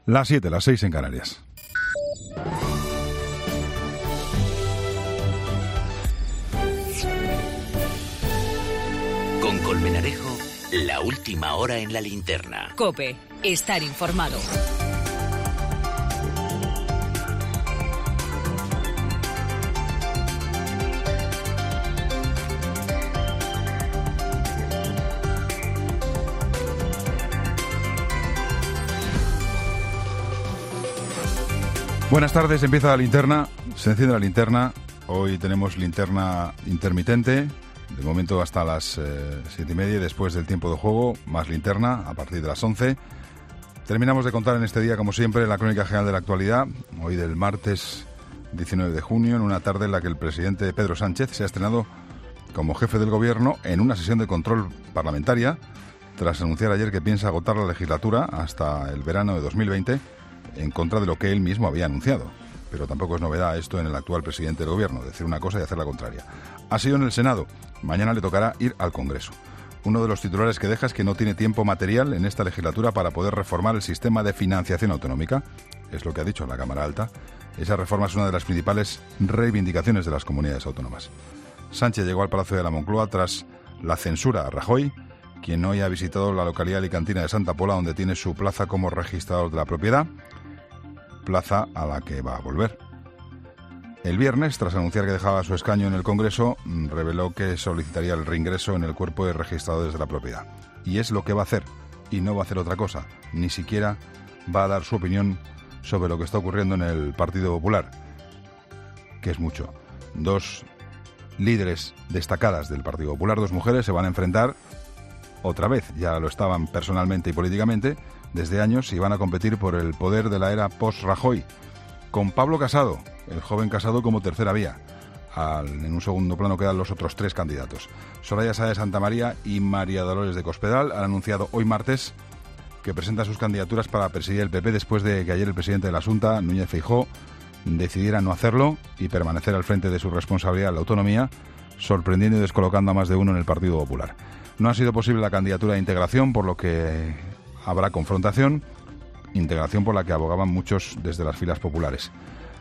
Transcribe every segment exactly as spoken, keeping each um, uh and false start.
Las siete, las seis en Canarias. Con Colmenarejo, la última hora en la linterna. COPE, estar informado. Buenas tardes, empieza la linterna, se enciende la linterna. Hoy tenemos linterna intermitente, de momento hasta las eh, siete y media, después del tiempo de juego, más linterna a partir de las once. Terminamos de contar en este día, como siempre, la crónica general de la actualidad, hoy del martes diecinueve de junio, en una tarde en la que el presidente Pedro Sánchez se ha estrenado como jefe del gobierno en una sesión de control parlamentaria, tras anunciar ayer que piensa agotar la legislatura hasta el verano de dos mil veinte, en contra de lo que él mismo había anunciado. Pero tampoco es novedad esto en el actual presidente del gobierno, decir una cosa y hacer la contraria. Ha sido en el Senado, mañana le tocará ir al Congreso. Uno de los titulares que deja es que no tiene tiempo material en esta legislatura para poder reformar el sistema de financiación autonómica, es lo que ha dicho la Cámara Alta. Esa reforma es una de las principales reivindicaciones de las comunidades autónomas. Sánchez llegó al Palacio de la Moncloa tras la censura a Rajoy, quien hoy ha visitado la localidad alicantina de Santa Pola, donde tiene su plaza como registrador de la propiedad, plaza a la que va a volver. El viernes, tras anunciar que dejaba su escaño en el Congreso, reveló que solicitaría el reingreso en el cuerpo de registradores de la propiedad. Y es lo que va a hacer, y no va a hacer otra cosa, ni siquiera va a dar su opinión sobre lo que está ocurriendo en el Partido Popular, que es mucho. Dos líderes destacadas del Partido Popular, dos mujeres, se van a enfrentar otra vez, ya lo estaban personalmente y políticamente desde años, y van a competir por el poder de la era post-Rajoy, con Pablo Casado, el joven Casado, como tercera vía. Al, en un segundo plano quedan los otros tres candidatos. Soraya Sáez de Santamaría y María Dolores de Cospedal han anunciado hoy martes que presentan sus candidaturas para presidir el P P, después de que ayer el presidente de la Xunta, Núñez Feijóo, decidiera no hacerlo y permanecer al frente de su responsabilidad, la autonomía, sorprendiendo y descolocando a más de uno en el Partido Popular. No ha sido posible la candidatura de integración, por lo que habrá confrontación, integración por la que abogaban muchos desde las filas populares.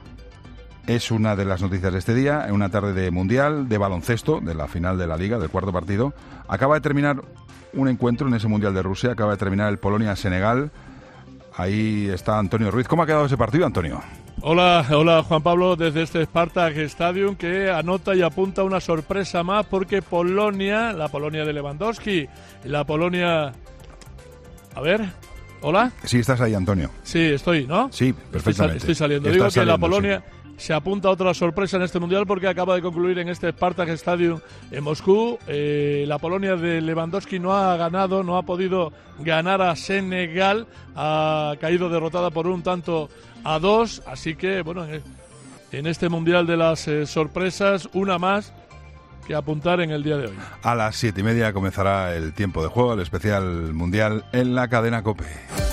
Es una de las noticias de este día, en una tarde de mundial, de baloncesto, de la final de la Liga, del cuarto partido. Acaba de terminar un encuentro en ese Mundial de Rusia, acaba de terminar el Polonia-Senegal. Ahí está Antonio Ruiz. ¿Cómo ha quedado ese partido, Antonio? Hola, hola Juan Pablo, desde este Spartak Stadium, que anota y apunta una sorpresa más, porque Polonia, la Polonia de Lewandowski, la Polonia... A ver, hola. Sí, estás ahí, Antonio. Sí, estoy, ¿no? Sí, perfectamente. Estoy, estoy saliendo. Estás Digo que saliendo, la Polonia sí. se apunta a otra sorpresa en este Mundial, porque acaba de concluir en este Spartak Stadium en Moscú. Eh, la Polonia de Lewandowski no ha ganado, no ha podido ganar a Senegal, ha caído derrotada por un tanto a dos, así que, bueno, en este Mundial de las eh, sorpresas, una más que apuntar en el día de hoy. A las siete y media comenzará el tiempo de juego, el especial mundial en la cadena COPE.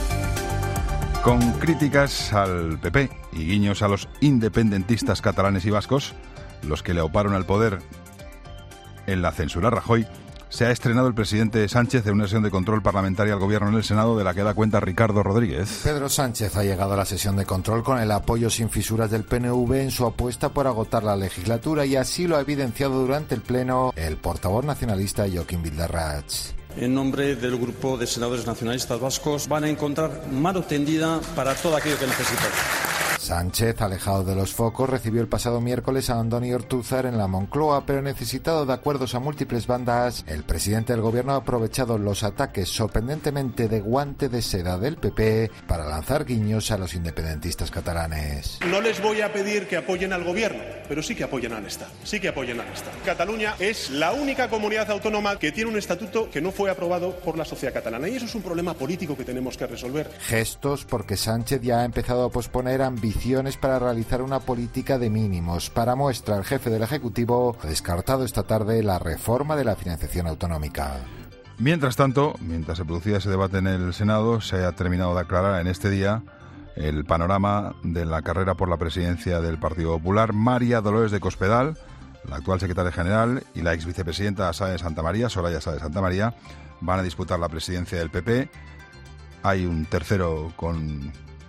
Con críticas al P P y guiños a los independentistas catalanes y vascos, los que le auparon al poder en la censura a Rajoy, se ha estrenado el presidente Sánchez en una sesión de control parlamentaria al gobierno en el Senado, de la que da cuenta Ricardo Rodríguez. Pedro Sánchez ha llegado a la sesión de control con el apoyo sin fisuras del P N V en su apuesta por agotar la legislatura, y así lo ha evidenciado durante el pleno el portavoz nacionalista Joaquín Bildarratz. En nombre del Grupo de Senadores Nacionalistas Vascos, van a encontrar mano tendida para todo aquello que necesiten. Sánchez, alejado de los focos, recibió el pasado miércoles a Andoni Ortúzar en la Moncloa, pero necesitado de acuerdos a múltiples bandas, el presidente del gobierno ha aprovechado los ataques sorprendentemente de guante de seda del P P para lanzar guiños a los independentistas catalanes. No les voy a pedir que apoyen al gobierno, pero sí que apoyen al Estado. Sí que apoyen al Estado. Cataluña es la única comunidad autónoma que tiene un estatuto que no fue aprobado por la sociedad catalana, y eso es un problema político que tenemos que resolver. Gestos porque Sánchez ya ha empezado a posponer ambiciones para realizar una política de mínimos. Para muestra, el jefe del Ejecutivo ha descartado esta tarde la reforma de la financiación autonómica. Mientras tanto, mientras se producía ese debate en el Senado, se ha terminado de aclarar en este día el panorama de la carrera por la presidencia del Partido Popular. María Dolores de Cospedal, la actual secretaria general, y la ex vicepresidenta Sáez de Santamaría, Soraya Sáez de Santamaría, van a disputar la presidencia del P P. Hay un tercero con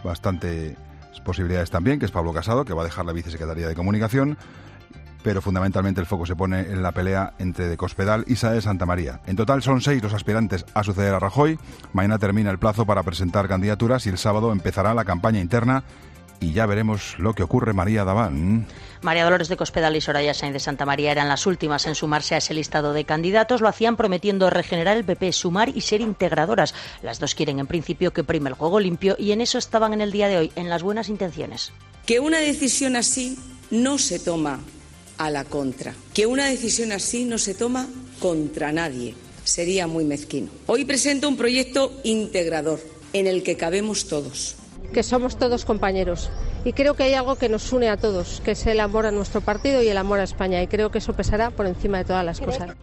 bastantes posibilidades también, que es Pablo Casado, que va a dejar la vicesecretaría de Comunicación, pero fundamentalmente el foco se pone en la pelea entre de Cospedal y Saez de Santamaría. En total son seis los aspirantes a suceder a Rajoy. Mañana termina el plazo para presentar candidaturas y el sábado empezará la campaña interna y ya veremos lo que ocurre. María Daván. María Dolores de Cospedal y Soraya Sáenz de Santamaría eran las últimas en sumarse a ese listado de candidatos. Lo hacían prometiendo regenerar el P P, sumar y ser integradoras. Las dos quieren en principio que prime el juego limpio y en eso estaban en el día de hoy, en las buenas intenciones. Que una decisión así no se toma a la contra, que una decisión así no se toma contra nadie. Sería muy mezquino. Hoy presento un proyecto integrador en el que cabemos todos. Que somos todos compañeros y creo que hay algo que nos une a todos, que es el amor a nuestro partido y el amor a España, y creo que eso pesará por encima de todas las cosas.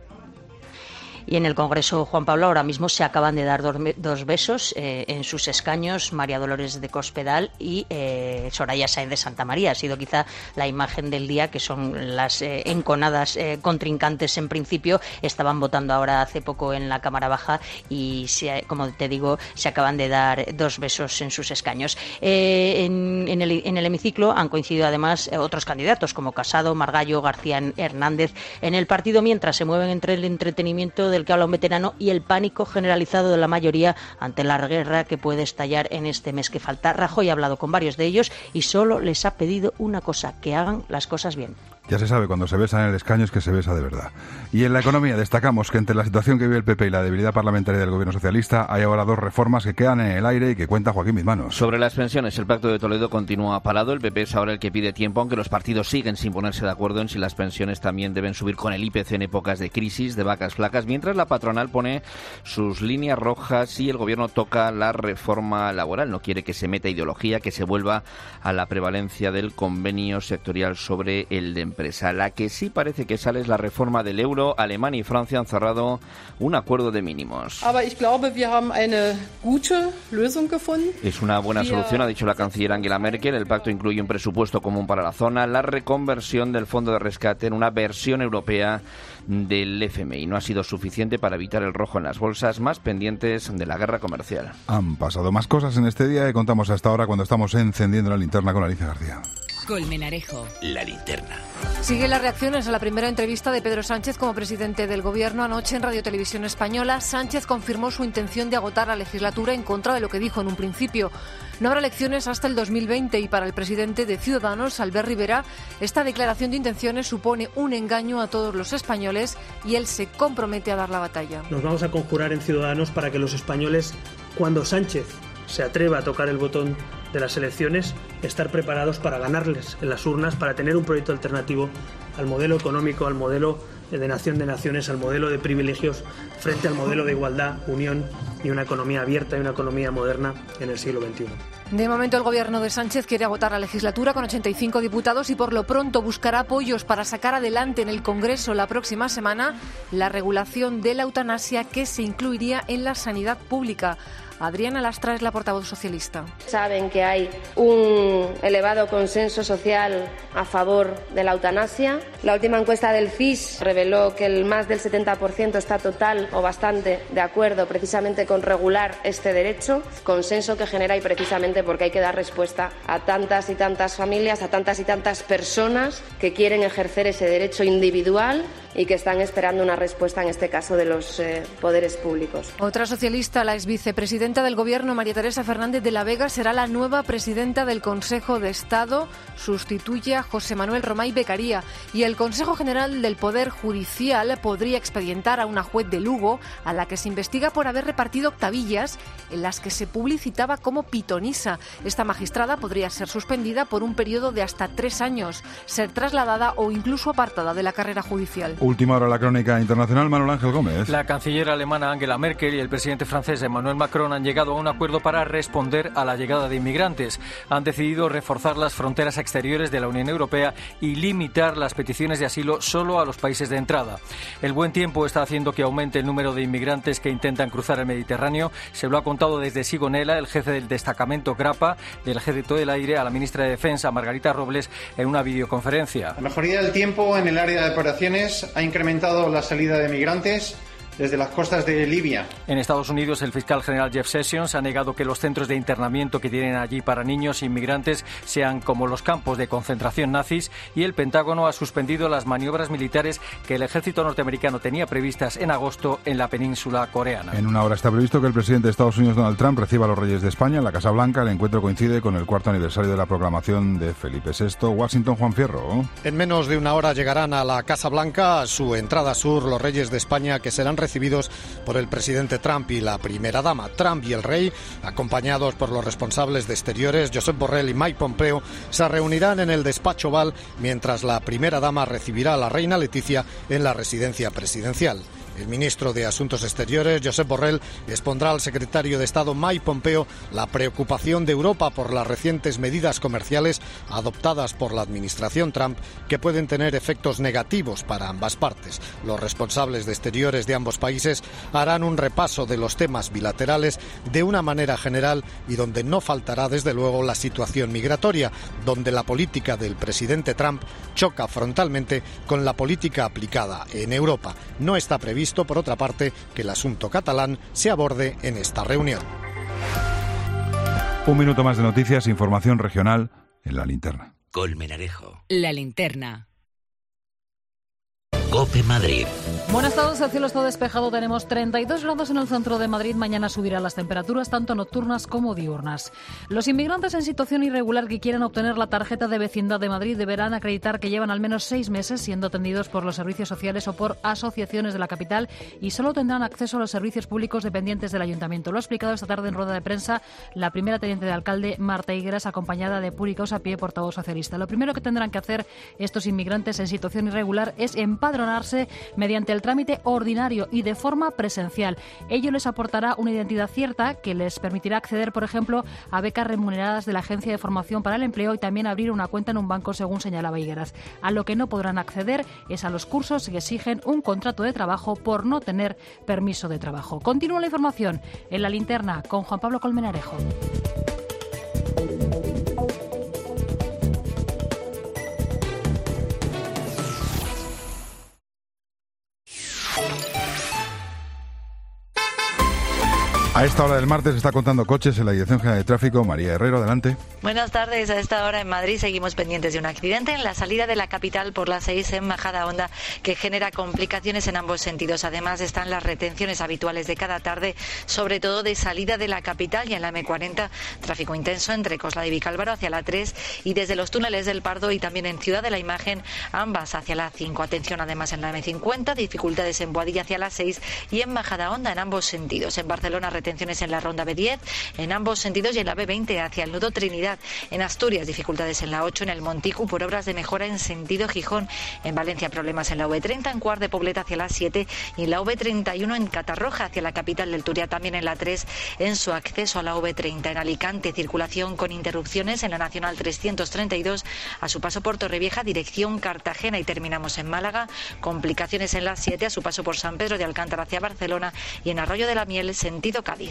Y en el Congreso, Juan Pablo, ahora mismo se acaban de dar dos besos eh, en sus escaños María Dolores de Cospedal y eh, Soraya Sáenz de Santamaría. Ha sido quizá la imagen del día, que son las eh, enconadas eh, contrincantes en principio. Estaban votando ahora hace poco en la Cámara Baja y, se, como te digo, se acaban de dar dos besos en sus escaños. Eh, en, en, el, en el hemiciclo han coincidido además otros candidatos como Casado, Margallo, García Hernández en el partido, mientras se mueven entre el entretenimiento de del que habla un veterano y el pánico generalizado de la mayoría ante la guerra que puede estallar en este mes que falta. Rajoy ha hablado con varios de ellos y solo les ha pedido una cosa: que hagan las cosas bien. Ya se sabe, cuando se besa en el escaño es que se besa de verdad. Y en la economía destacamos que entre la situación que vive el P P y la debilidad parlamentaria del gobierno socialista hay ahora dos reformas que quedan en el aire y que cuenta Joaquín Bizmanos. Sobre las pensiones, el Pacto de Toledo continúa parado. El P P es ahora el que pide tiempo, aunque los partidos siguen sin ponerse de acuerdo en si las pensiones también deben subir con el I P C en épocas de crisis, de vacas flacas, mientras la patronal pone sus líneas rojas y el gobierno toca la reforma laboral. No quiere que se meta ideología, que se vuelva a la prevalencia del convenio sectorial sobre el de empresa. La que sí parece que sale es la reforma del euro. Alemania y Francia han cerrado un acuerdo de mínimos. Es una buena solución, ha dicho la canciller Angela Merkel. El pacto incluye un presupuesto común para la zona, la reconversión del fondo de rescate en una versión europea del F M I. No ha sido suficiente para evitar el rojo en las bolsas, más pendientes de la guerra comercial. Han pasado más cosas en este día y contamos hasta ahora cuando estamos encendiendo la linterna con Alicia García. Colmenarejo. La linterna. Siguen las reacciones a la primera entrevista de Pedro Sánchez como presidente del Gobierno. Anoche en Radio Televisión Española, Sánchez confirmó su intención de agotar la legislatura en contra de lo que dijo en un principio. No habrá elecciones hasta el dos mil veinte y para el presidente de Ciudadanos, Albert Rivera, esta declaración de intenciones supone un engaño a todos los españoles y él se compromete a dar la batalla. Nos vamos a conjurar en Ciudadanos para que los españoles, cuando Sánchez se atreva a tocar el botón de las elecciones, estar preparados para ganarles en las urnas, para tener un proyecto alternativo al modelo económico, al modelo de nación de naciones, al modelo de privilegios, frente al modelo de igualdad, unión y una economía abierta y una economía moderna en el siglo veintiuno. De momento el gobierno de Sánchez quiere agotar la legislatura con ochenta y cinco diputados y por lo pronto buscará apoyos para sacar adelante en el Congreso la próxima semana la regulación de la eutanasia que se incluiría en la sanidad pública. Adriana Lastra es la portavoz socialista. Saben que hay un elevado consenso social a favor de la eutanasia. La última encuesta del C I S reveló que el más del setenta por ciento está total o bastante de acuerdo precisamente con regular este derecho. Consenso que genera y precisamente porque hay que dar respuesta a tantas y tantas familias, a tantas y tantas personas que quieren ejercer ese derecho individual y que están esperando una respuesta, en este caso, de los eh, poderes públicos. Otra socialista, la exvicepresidenta del Gobierno, María Teresa Fernández de la Vega, será la nueva presidenta del Consejo de Estado. Sustituye a José Manuel Romay Beccaría. Y el Consejo General del Poder Judicial podría expedientar a una juez de Lugo a la que se investiga por haber repartido octavillas en las que se publicitaba como pitonisa. Esta magistrada podría ser suspendida por un periodo de hasta tres años, ser trasladada o incluso apartada de la carrera judicial. Última hora la crónica internacional, Manuel Ángel Gómez. La canciller alemana Angela Merkel y el presidente francés Emmanuel Macron han llegado a un acuerdo para responder a la llegada de inmigrantes. Han decidido reforzar las fronteras exteriores de la Unión Europea y limitar las peticiones de asilo solo a los países de entrada. El buen tiempo está haciendo que aumente el número de inmigrantes que intentan cruzar el Mediterráneo. Se lo ha contado desde Sigonella el jefe del destacamento Grapa del Ejército del Aire a la ministra de Defensa, Margarita Robles, en una videoconferencia. La mejoría del tiempo en el área de operaciones ha incrementado la salida de migrantes desde las costas de Libia. En Estados Unidos, el fiscal general Jeff Sessions ha negado que los centros de internamiento que tienen allí para niños inmigrantes sean como los campos de concentración nazis, y el Pentágono ha suspendido las maniobras militares que el ejército norteamericano tenía previstas en agosto en la península coreana. En una hora está previsto que el presidente de Estados Unidos, Donald Trump, reciba a los Reyes de España en la Casa Blanca. El encuentro coincide con el cuarto aniversario de la proclamación de Felipe sexto. Washington, Juan Fierro. En menos de una hora llegarán a la Casa Blanca, a su entrada sur, los Reyes de España, que serán recibidos por el presidente Trump y la primera dama. Trump y el rey, acompañados por los responsables de Exteriores, Josep Borrell y Mike Pompeo, se reunirán en el despacho Oval, mientras la primera dama recibirá a la reina Leticia en la residencia presidencial. El ministro de Asuntos Exteriores, Josep Borrell, expondrá al secretario de Estado Mike Pompeo la preocupación de Europa por las recientes medidas comerciales adoptadas por la administración Trump, que pueden tener efectos negativos para ambas partes. Los responsables de Exteriores de ambos países harán un repaso de los temas bilaterales de una manera general, y donde no faltará desde luego la situación migratoria, donde la política del presidente Trump choca frontalmente con la política aplicada en Europa. No está previsto, por otra parte, que el asunto catalán se aborde en esta reunión. Un minuto más de noticias, información regional en la linterna. Colmenarejo. La linterna. COPE Madrid. Buenas tardes, el cielo está despejado, tenemos treinta y dos grados en el centro de Madrid, mañana subirán las temperaturas tanto nocturnas como diurnas. Los inmigrantes en situación irregular que quieran obtener la tarjeta de vecindad de Madrid deberán acreditar que llevan al menos seis meses siendo atendidos por los servicios sociales o por asociaciones de la capital, y solo tendrán acceso a los servicios públicos dependientes del ayuntamiento. Lo ha explicado esta tarde en rueda de prensa la primera teniente de alcalde, Marta Higueras, acompañada de Puri Causapié, portavoz socialista. Lo primero que tendrán que hacer estos inmigrantes en situación irregular es empadronarse mediante el trámite ordinario y de forma presencial. Ello les aportará una identidad cierta que les permitirá acceder, por ejemplo, a becas remuneradas de la Agencia de Formación para el Empleo y también abrir una cuenta en un banco, según señalaba Higueras. A lo que no podrán acceder es a los cursos que exigen un contrato de trabajo por no tener permiso de trabajo. Continúa la información en la linterna con Juan Pablo Colmenarejo. A esta hora del martes está contando coches en la Dirección General de Tráfico. María Herrero, adelante. Buenas tardes. A esta hora en Madrid seguimos pendientes de un accidente en la salida de la capital por la seis en Majadahonda, que genera complicaciones en ambos sentidos. Además están las retenciones habituales de cada tarde, sobre todo de salida de la capital, y en la eme cuarenta tráfico intenso entre Coslada y Vicálvaro hacia la tres y desde los túneles del Pardo, y también en Ciudad de la Imagen, ambas hacia la cinco. Atención además en la eme cincuenta, dificultades en Boadilla hacia la seis y en Majadahonda en ambos sentidos. En Barcelona retenciones en la ronda be diez en ambos sentidos y en la be veinte hacia el nudo Trinidad. En Asturias dificultades en la ocho en el Monticu por obras de mejora en sentido Gijón. En Valencia problemas en la ve treinta en Cuart de Pobleta hacia la siete y en la ve treinta y uno en Catarroja hacia la capital del Turia, también en la tres en su acceso a la ve treinta. En Alicante circulación con interrupciones en la Nacional trescientos treinta y dos a su paso por Torrevieja dirección Cartagena, y terminamos en Málaga, complicaciones en la siete a su paso por San Pedro de Alcántara hacia Barcelona y en Arroyo de la Miel sentido Cádiz.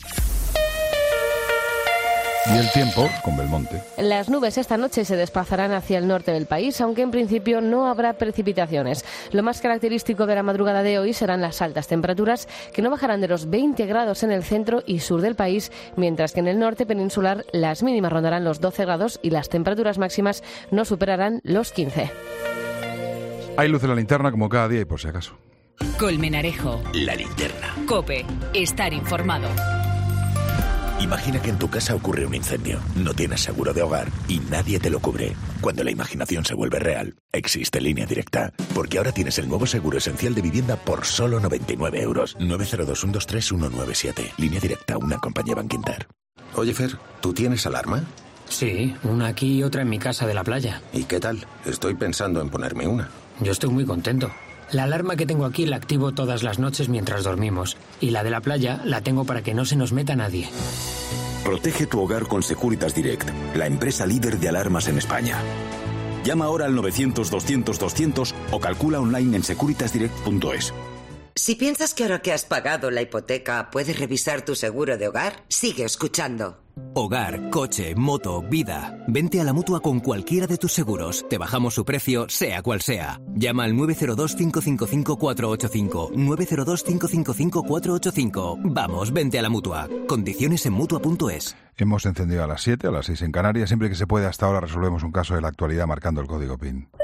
Y el tiempo con Belmonte. Las nubes esta noche se desplazarán hacia el norte del país, aunque en principio no habrá precipitaciones. Lo más característico de la madrugada de hoy serán las altas temperaturas, que no bajarán de los veinte grados en el centro y sur del país, mientras que en el norte peninsular las mínimas rondarán los doce grados y las temperaturas máximas no superarán los quince. Hay luz en la linterna como cada día y por si acaso. Colmenarejo. La linterna. COPE. Estar informado. Imagina que en tu casa ocurre un incendio, no tienes seguro de hogar y nadie te lo cubre. Cuando la imaginación se vuelve real, existe Línea Directa. Porque ahora tienes el nuevo seguro esencial de vivienda por solo noventa y nueve euros. nueve cero dos uno dos tres uno nueve siete. Línea Directa, una compañía Bankinter. Oye, Fer, ¿tú tienes alarma? Sí, una aquí y otra en mi casa de la playa. ¿Y qué tal? Estoy pensando en ponerme una. Yo estoy muy contento. La alarma que tengo aquí la activo todas las noches mientras dormimos. Y la de la playa la tengo para que no se nos meta nadie. Protege tu hogar con Securitas Direct, la empresa líder de alarmas en España. Llama ahora al novecientos doscientos doscientos o calcula online en securitas direct punto es. Si piensas que ahora que has pagado la hipoteca puedes revisar tu seguro de hogar, sigue escuchando. Hogar, coche, moto, vida. Vente a la Mutua con cualquiera de tus seguros. Te bajamos su precio, sea cual sea. Llama al nueve cero dos, cinco cinco cinco, cuatro ocho cinco. nueve cero dos, cinco cinco cinco, cuatro ocho cinco. Vamos, vente a la Mutua. Condiciones en Mutua punto es. Hemos encendido a las siete, a las seis en Canarias. Siempre que se puede, hasta ahora resolvemos un caso de la actualidad marcando el código P I N.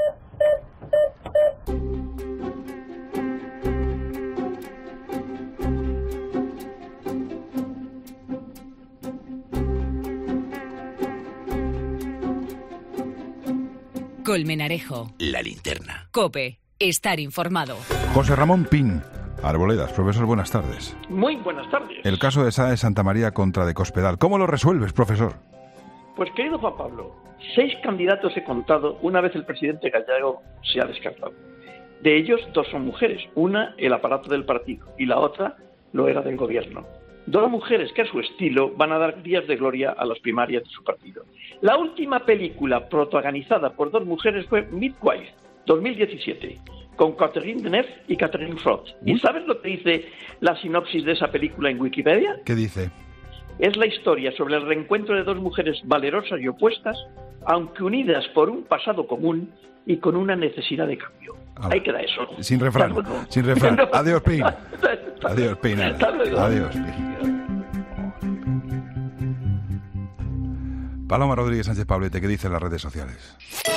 Colmenarejo. La linterna. COPE. Estar informado. José Ramón Pin, Arboledas. Profesor, buenas tardes. Muy buenas tardes. El caso de Sáenz de Santa María contra de Cospedal. ¿Cómo lo resuelves, profesor? Pues, querido Juan Pablo, seis candidatos he contado una vez el presidente Gallego se ha descartado. De ellos, dos son mujeres. Una, el aparato del partido, y la otra lo era del gobierno. Dos mujeres que a su estilo van a dar días de gloria a las primarias de su partido. La última película protagonizada por dos mujeres fue Midwife, dos mil diecisiete, con Catherine Deneuve y Catherine Frost. ¿Y sabes lo que dice la sinopsis de esa película en Wikipedia? ¿Qué dice? Es la historia sobre el reencuentro de dos mujeres valerosas y opuestas, aunque unidas por un pasado común y con una necesidad de cambio. Ahí queda eso. Sin refrán, sin refrán. Adiós, Pin. Adiós, Pin. Adiós, Pin. Paloma Rodríguez Sánchez Pablete, ¿qué dicen las redes sociales?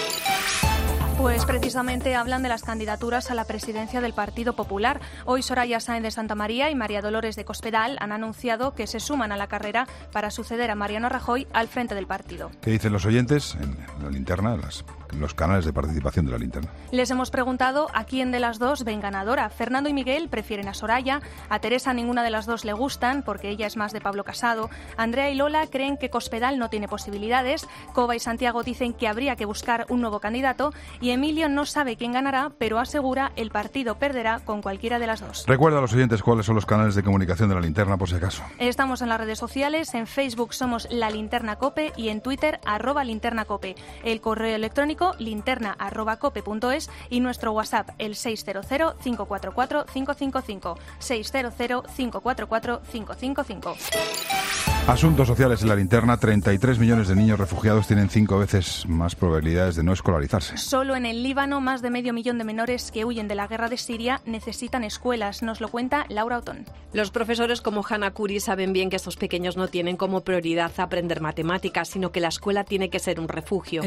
Pues precisamente hablan de las candidaturas a la presidencia del Partido Popular. Hoy Soraya Sáenz de Santa María y María Dolores de Cospedal han anunciado que se suman a la carrera para suceder a Mariano Rajoy al frente del partido. ¿Qué dicen los oyentes en la linterna, las, en los canales de participación de la linterna? Les hemos preguntado a quién de las dos ven ganadora. Fernando y Miguel prefieren a Soraya, a Teresa ninguna de las dos le gustan porque ella es más de Pablo Casado, Andrea y Lola creen que Cospedal no tiene posibilidades, Cova y Santiago dicen que habría que buscar un nuevo candidato y Emilio no sabe quién ganará, pero asegura el partido perderá con cualquiera de las dos. Recuerda a los oyentes cuáles son los canales de comunicación de la linterna, por si acaso. Estamos en las redes sociales, en Facebook somos La Linterna Cope y en Twitter arroba Linterna Cope. El correo electrónico linterna arroba cope punto es y nuestro WhatsApp el seis cero cero, cinco cuatro cuatro, cinco cinco cinco, seis cero cero, cinco cuatro cuatro, cinco cinco cinco. Asuntos sociales en la linterna. treinta y tres millones de niños refugiados tienen cinco veces más probabilidades de no escolarizarse. Solo en el Líbano, más de medio millón de menores que huyen de la guerra de Siria necesitan escuelas. Nos lo cuenta Laura Otón. Los profesores como Hannah Curi saben bien que estos pequeños no tienen como prioridad aprender matemáticas, sino que la escuela tiene que ser un refugio.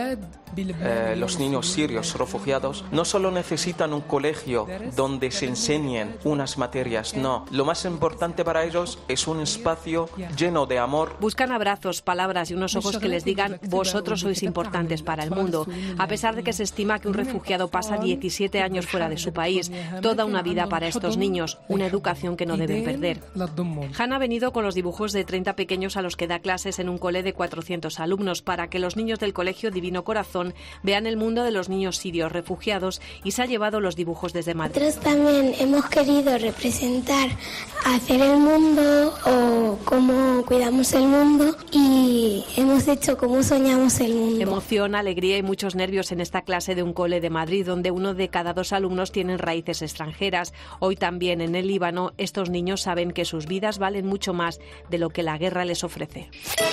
Eh, los niños sirios refugiados no solo necesitan un colegio donde se enseñen unas materias, no. Lo más importante para ellos es un espacio lleno de amor. Buscan abrazos, palabras y unos ojos que les digan vosotros sois importantes para el mundo. A pesar de que se estima que un refugiado pasa diecisiete años fuera de su país, toda una vida para estos niños, una educación que no deben perder. Hannah ha venido con los dibujos de treinta pequeños a los que da clases en un cole de cuatrocientos alumnos para que los niños del Colegio Divino Corazón vean el mundo de los niños sirios refugiados y se ha llevado los dibujos desde Madrid. Nosotros también hemos querido representar hacer el mundo o cómo cuidamos el mundo y hemos hecho cómo soñamos el mundo. Emoción, alegría y muchos nervios en esta clase de un cole de Madrid donde uno de cada dos alumnos tienen raíces extranjeras. Hoy también en el Líbano estos niños saben que sus vidas valen mucho más de lo que la guerra les ofrece.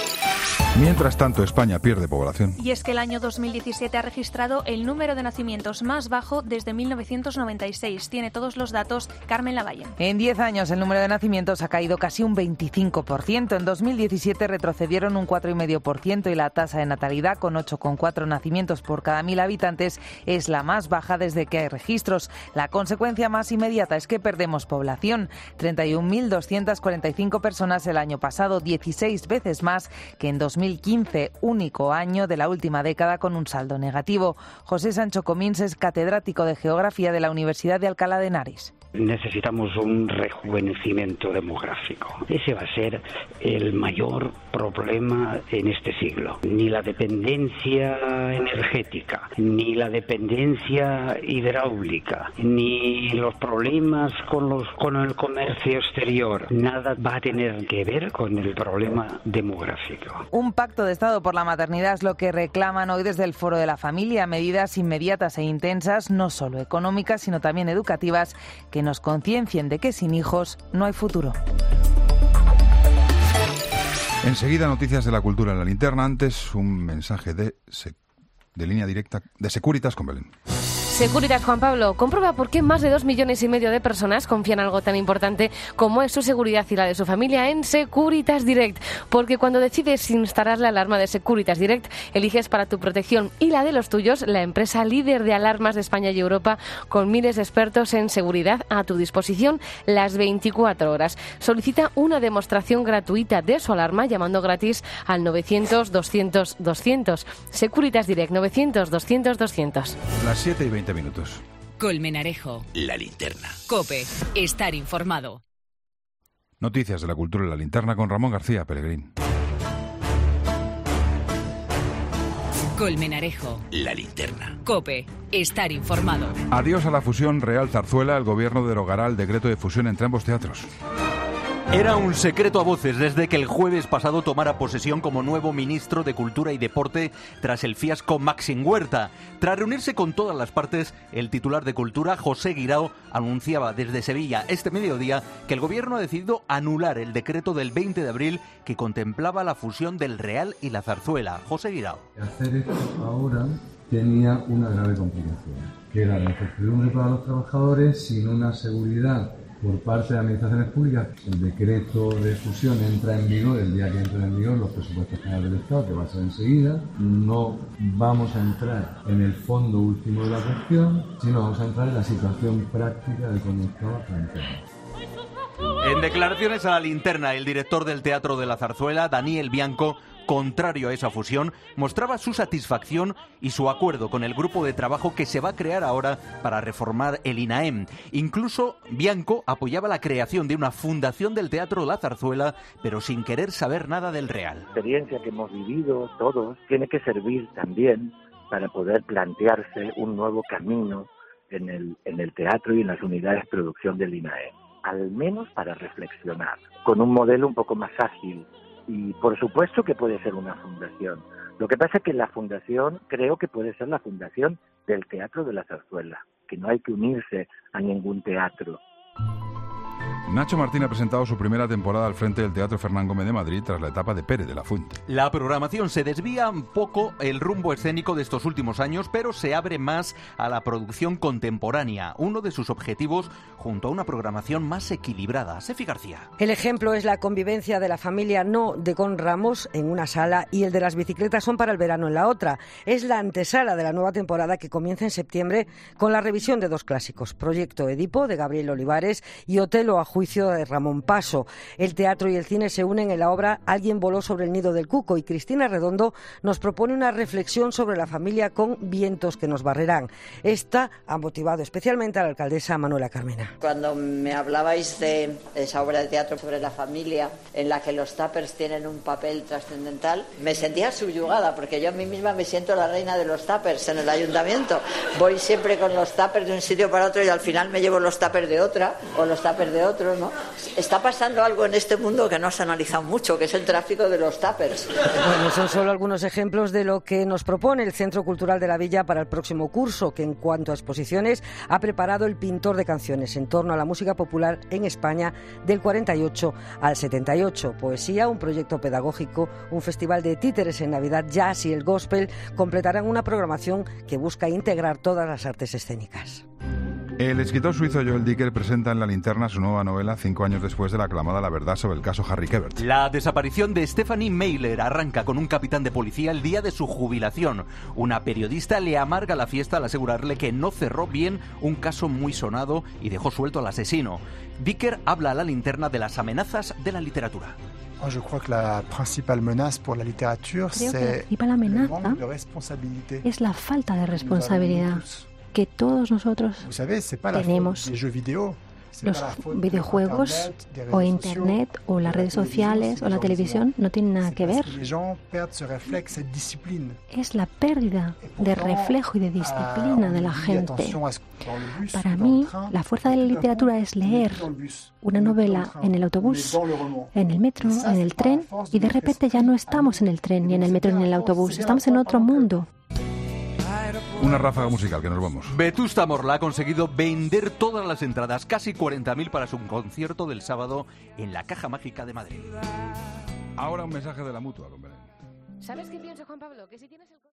Mientras tanto, España pierde población. Y es que el año dos mil diecisiete ha registrado el número de nacimientos más bajo desde mil novecientos noventa y seis. Tiene todos los datos Carmen Lavalle. En diez años el número de nacimientos ha caído casi un veinticinco por ciento. En dos mil diecisiete retrocedieron un cuatro coma cinco por ciento y la tasa de natalidad, con ocho coma cuatro nacimientos por cada mil habitantes, es la más baja desde que hay registros. La consecuencia más inmediata es que perdemos población. treinta y un mil doscientas cuarenta y cinco personas el año pasado, dieciséis veces más que en dos mil quince, único año de la última década con un saldo negativo. José Sancho Comín es catedrático de Geografía de la Universidad de Alcalá de Henares. Necesitamos un rejuvenecimiento demográfico. Ese va a ser el mayor problema en este siglo. Ni la dependencia energética, ni la dependencia hidráulica, ni los problemas con, los, con el comercio exterior, nada va a tener que ver con el problema demográfico. Un pacto de Estado por la maternidad es lo que reclaman hoy desde el Foro de la Familia, medidas inmediatas e intensas, no solo económicas, sino también educativas, que nos conciencien de que sin hijos no hay futuro. Enseguida noticias de la cultura en la linterna. Antes un mensaje de, de línea directa de Securitas con Belén. Securitas, Juan Pablo, comprueba por qué más de dos millones y medio de personas confían en algo tan importante como es su seguridad y la de su familia en Securitas Direct. Porque cuando decides instalar la alarma de Securitas Direct, eliges para tu protección y la de los tuyos la empresa líder de alarmas de España y Europa, con miles de expertos en seguridad a tu disposición las veinticuatro horas. Solicita una demostración gratuita de su alarma llamando gratis al novecientos doscientos doscientos. Securitas Direct, novecientos doscientos doscientos. Las siete y veinte minutos. Colmenarejo. La linterna. COPE. Estar informado. Noticias de la cultura en la linterna con Ramón García Peregrín. Colmenarejo. La linterna. COPE. Estar informado. Adiós a la fusión Real-Zarzuela. El gobierno derogará el decreto de fusión entre ambos teatros. Era un secreto a voces desde que el jueves pasado tomara posesión como nuevo ministro de Cultura y Deporte tras el fiasco Maxim Huerta. Tras reunirse con todas las partes, el titular de Cultura, José Guirao, anunciaba desde Sevilla este mediodía que el gobierno ha decidido anular el decreto del veinte de abril que contemplaba la fusión del Real y la Zarzuela. José Guirao. Hacer esto ahora tenía una grave complicación, que era la incertidumbre para los trabajadores sin una seguridad por parte de administraciones públicas. El decreto de fusión entra en vigor el día que entra en vigor los presupuestos generales del Estado, que va a ser enseguida. No vamos a entrar en el fondo último de la cuestión, sino vamos a entrar en la situación práctica de cómo estaba planteado. En declaraciones a la linterna, el director del Teatro de la Zarzuela, Daniel Bianco, contrario a esa fusión, mostraba su satisfacción y su acuerdo con el grupo de trabajo que se va a crear ahora para reformar el INAEM. Incluso Bianco apoyaba la creación de una fundación del Teatro de la Zarzuela, pero sin querer saber nada del Real. La experiencia que hemos vivido todos tiene que servir también para poder plantearse un nuevo camino en el, en el teatro y en las unidades de producción del INAEM, al menos para reflexionar, con un modelo un poco más ágil. Y por supuesto que puede ser una fundación. Lo que pasa es que la fundación creo que puede ser la fundación del Teatro de la Zarzuela, que no hay que unirse a ningún teatro. Nacho Martín ha presentado su primera temporada al frente del Teatro Fernán Gómez de Madrid tras la etapa de Pérez de la Fuente. La programación se desvía un poco el rumbo escénico de estos últimos años, pero se abre más a la producción contemporánea, uno de sus objetivos junto a una programación más equilibrada. Sefi García. El ejemplo es la convivencia de la familia No de Con Ramos en una sala y el de las bicicletas Son para el verano en la otra. Es la antesala de la nueva temporada que comienza en septiembre con la revisión de dos clásicos, Proyecto Edipo de Gabriel Olivares y Otelo a juicio de Ramón Paso. El teatro y el cine se unen en la obra Alguien voló sobre el nido del cuco y Cristina Redondo nos propone una reflexión sobre la familia con Vientos que nos barrerán. Esta ha motivado especialmente a la alcaldesa Manuela Carmena. Cuando me hablabais de esa obra de teatro sobre la familia en la que los tuppers tienen un papel trascendental, me sentía subyugada porque yo a mí misma me siento la reina de los tuppers en el ayuntamiento. Voy siempre con los tuppers de un sitio para otro y al final me llevo los tuppers de otra o los tuppers de otro, ¿no? Está pasando algo en este mundo que no se ha analizado mucho, que es el tráfico de los tuppers. Bueno, son solo algunos ejemplos de lo que nos propone el Centro Cultural de la Villa para el próximo curso, que en cuanto a exposiciones ha preparado el Pintor de Canciones en torno a la música popular en España del cuarenta y ocho al setenta y ocho. Poesía, un proyecto pedagógico, un festival de títeres en Navidad, jazz y el gospel completarán una programación que busca integrar todas las artes escénicas. El escritor suizo Joel Dicker presenta en la linterna su nueva novela cinco años después de la aclamada La verdad sobre el caso Harry Quebert. La desaparición de Stephanie Mailer arranca con un capitán de policía el día de su jubilación. Una periodista le amarga la fiesta al asegurarle que no cerró bien un caso muy sonado y dejó suelto al asesino. Dicker habla a la linterna de las amenazas de la literatura. Je crois que la principal menace pour la literature, Creo que la principal amenaza es la falta de responsabilidad que todos nosotros tenemos. Los videojuegos o Internet o las redes sociales o la televisión no tienen nada que ver. Es la pérdida de reflejo y de disciplina de la gente. Para mí, la fuerza de la literatura es leer una novela en el autobús, en el metro, en el tren, y de repente ya no estamos en el tren, ni en el metro, ni en el autobús. Estamos en otro mundo. Una ráfaga musical, que nos vamos. Vetusta Morla ha conseguido vender todas las entradas, casi cuarenta mil, para su concierto del sábado en la Caja Mágica de Madrid. Ahora un mensaje de la Mutua con Belén. ¿Sabes qué pienso, Juan Pablo? Que si tienes el...